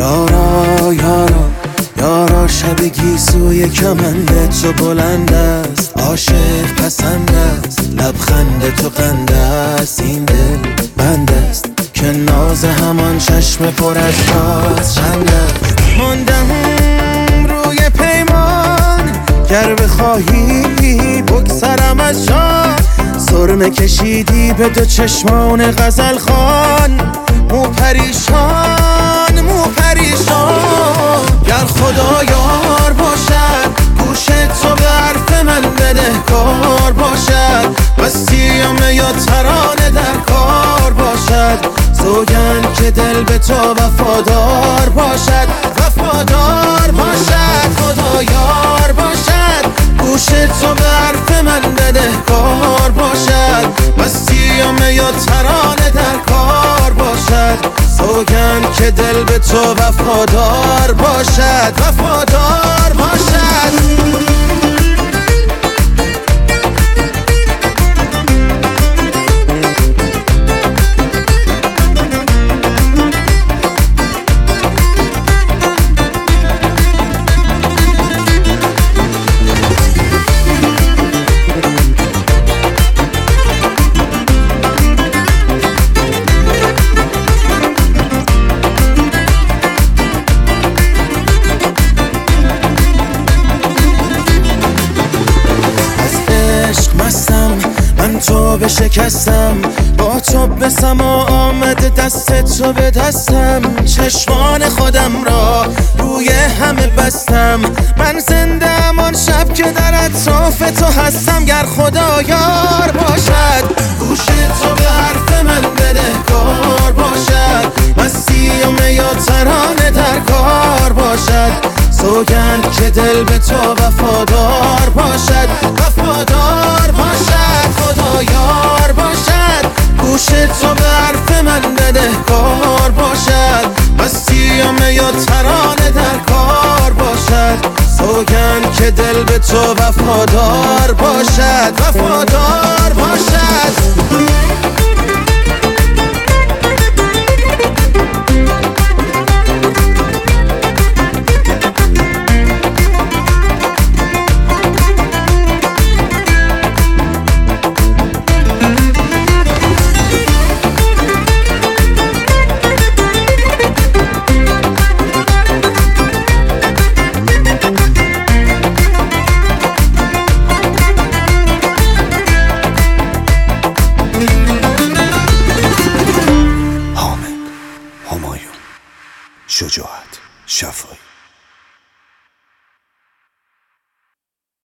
یارا یارا یارا شب گیسوی کمند تو بلند است، عاشق پسند است، لبخند تو قند است، این دل بند است که ناز همان چشم پر از راز چند است. ماندم روی پیمان گر بخواهی بگذرم از جان، سرمه کشیدی به دو چشمان غزل خان، مو پریشان مو پریشان. گر خدا یار باشد گوش تو به حرف من بدهکار باشد، وسیعمه یا ترانه در کار باشد، سوگند که دل به تو وفادار باشد وفادار باشد. خدا یار باشد گوش تو به حرف من بدهکار باشد، وسیعمه یا ترانه در کار باشد، سوگند که دل به تو وفادار باشد وفادار باشد. من تو بشکستم، با تو به سما آمده دست تو به دستم، چشمان خودم را روی همه بستم، من زنده ام آن شب که در اطراف تو هستم. گر خدا یار باشد گوش تو به حرف من بدهکار باشد، وسیعمه یا ترانه در کار باشد، سوگند که دل به تو وفادار باشد وفادار باشد. خدا یار باشد گوش تو به حرف من بدهکار باشد، وسیعمه یا ترانه در کار باشد، سوگند که دل به تو وفادار باشد وفادار باشد. همایون، شجاعت، شفایی.